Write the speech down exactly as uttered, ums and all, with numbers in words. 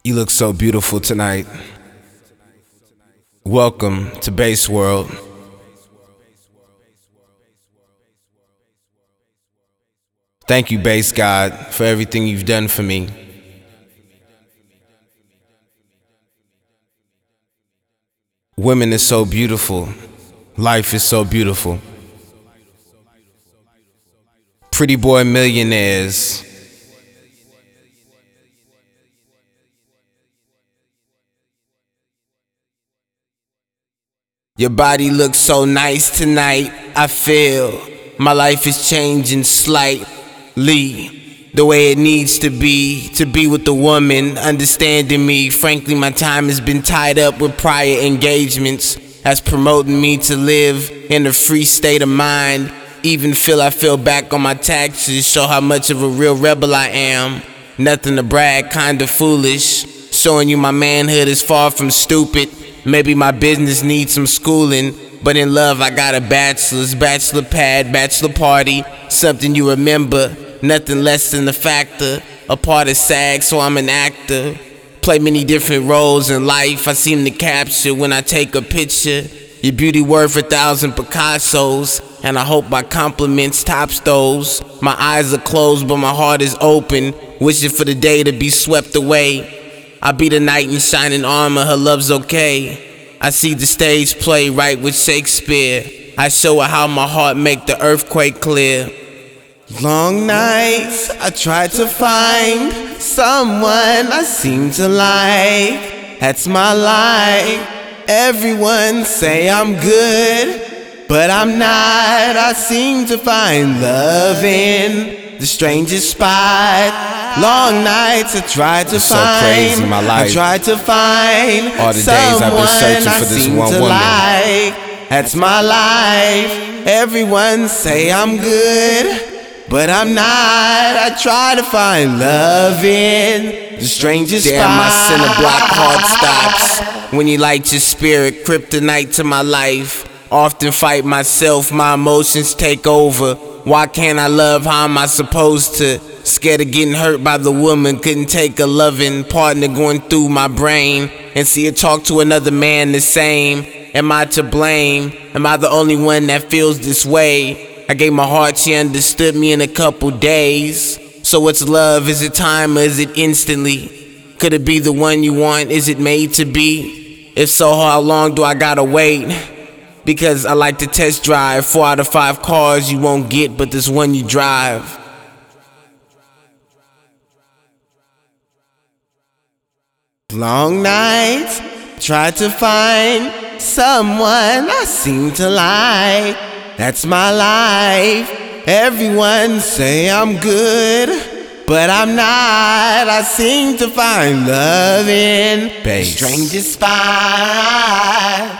You look so beautiful tonight. Welcome to Bass World. Thank you, Bass God, for everything you've done for me. Women is so beautiful. Life is so beautiful. Pretty boy millionaires. Your body looks so nice tonight. I feel my life is changing slightly, the way it needs to be, to be with the woman understanding me. Frankly, my time has been tied up with prior engagements, that's promoting me to live in a free state of mind. Even feel I feel back on my taxes, show how much of a real rebel I am. Nothing to brag, kinda foolish, showing you my manhood is far from stupid. Maybe my business needs some schooling, but in love I got a bachelor's, bachelor pad, bachelor party, something you remember, nothing less than the factor. A part of SAG, so I'm an actor. Play many different roles in life, I seem to capture when I take a picture. Your beauty worth a thousand Picassos, and I hope my compliments tops those. My eyes are closed but my heart is open, wishing for the day to be swept away. I be the knight in shining armor, her love's okay. I see the stage play right with Shakespeare. I show her how my heart make the earthquake clear. Long nights, I try to find someone I seem to like. That's my life. Everyone say I'm good, but I'm not. I seem to find love in the strangest spot. Long nights I try to it's find, so crazy, my life. I try to find all the days I've been searching for this one woman. Like. That's my life. Everyone say I'm good, but I'm not. I try to find love in the strangest Damn, spot. my center block heart stops when you light your spirit, kryptonite to my life. Often fight myself, my emotions take over. Why can't I love? How am I supposed to? Scared of getting hurt by the woman, couldn't take a loving partner going through my brain and see her talk to another man the same. Am I to blame? Am I the only one that feels this way? I gave my heart, she understood me in a couple days. So what's love? Is it time or is it instantly? Could it be the one you want? Is it made to be? If so, how long do I gotta wait? Because I like to test drive. Four out of five cars you won't get, but this one you drive. Long nights, try to find someone I seem to like. That's my life. Everyone say I'm good, but I'm not. I seem to find love in the strangest spot.